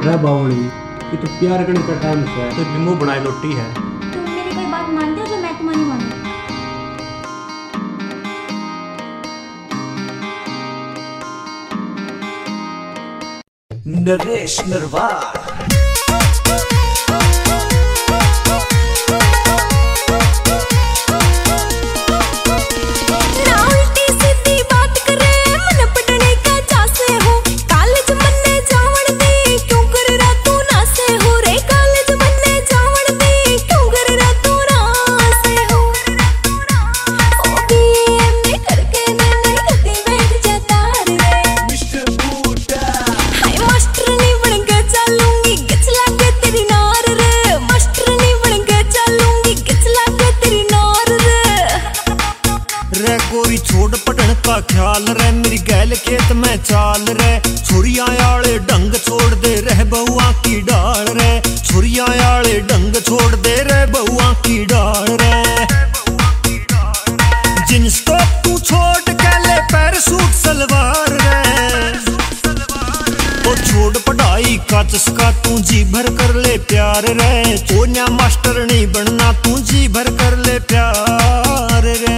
रे बावली कि तो प्यार करने का टाइम से तो बिमो बनाई लोटी है। तुम मेरी कोई बात मानते हो जो मैं तुम्हारी मानूं? नरेश नरवार छोड़ पढ़न का ख्याल रे मेरी गैल खेत में चाल रे छुरिया आले ढंग छोड़ दे रह बहुआ की डाल रे छुरिया आले ढंग छोड़ दे रह बहुआ की डाल रे जींस तो तू छोड़ के ले पैर सूट सलवार रे ओ छोड़ पढ़ाई का चस्का तू जी भर कर ले प्यार रे चोन्या मास्टर नहीं बनना तू जी भर कर ले प्यार रे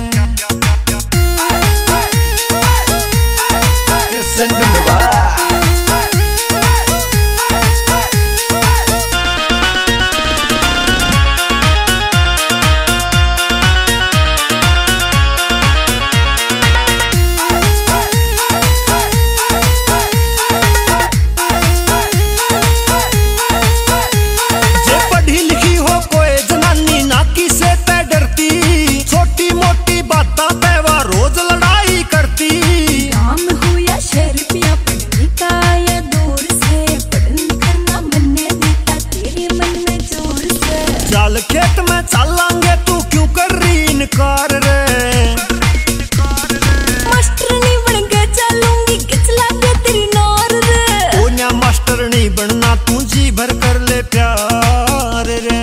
खेत में चलांगे तू क्यों कर रही इनकार रे मास्टर नहीं बन के चलूंगी किचला के तेरी नार रे ओ न्या मास्टर नहीं बनना तू जी भर कर ले प्यार रे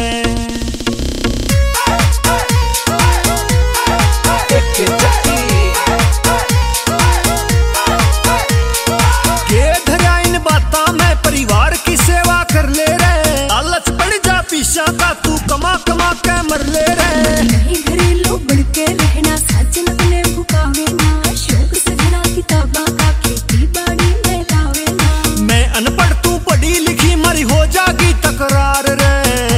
के धरा इन बाता में परिवार की सेवा कर ले रे लालच पड़ जा पीछा का तू कमा कमा के मर ले रे नहीं घरेलू बढ़ के रहना साजन अपने भुकावे ना शौक से भरा किताबा का खेती बाड़ी में लावे ना मैं अनपढ़ तू पढ़ी लिखी मरी हो जागी तकरार रे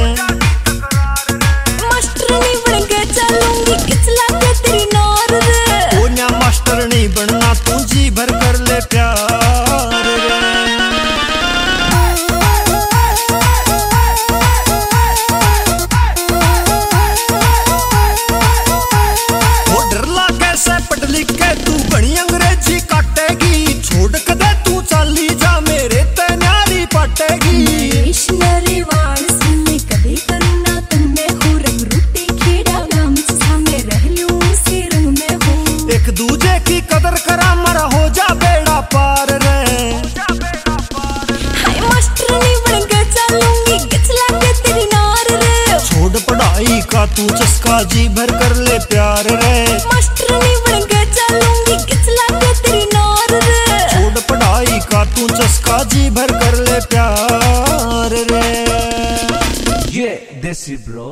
मास्टर नहीं बन के चलूंगी किचला के तेरी नार रे ओ न्या मास्टर नहीं बनना तू जी भर कर ले प्यार रे पढ़ लिख के तू बड़ी अंग्रेजी काटेगी छोड़ कदे तू चाली जा मेरे ते न्यारी पाटेगी मिशनरी वाण सुनने कभी करना तुमने हो रंग रूटी खेड़ा गाम सामने रह लूं उसी रंग में हो एक दूजे की कदर करा मरा हो जा बेड़ा पार रे हाय मास्टर नहीं बन के चलूंगी किचला के तेरी नार रे छोड़ पढ़ाई का तू चस्का जी भर कर ले प्यार रे मास्टर नहीं बन के चलूंगी किचला के तेरी नार रे छोड़ पढ़ाई का तू चस्का जी भर कर ले प्यार रे ये देसी ब्रो।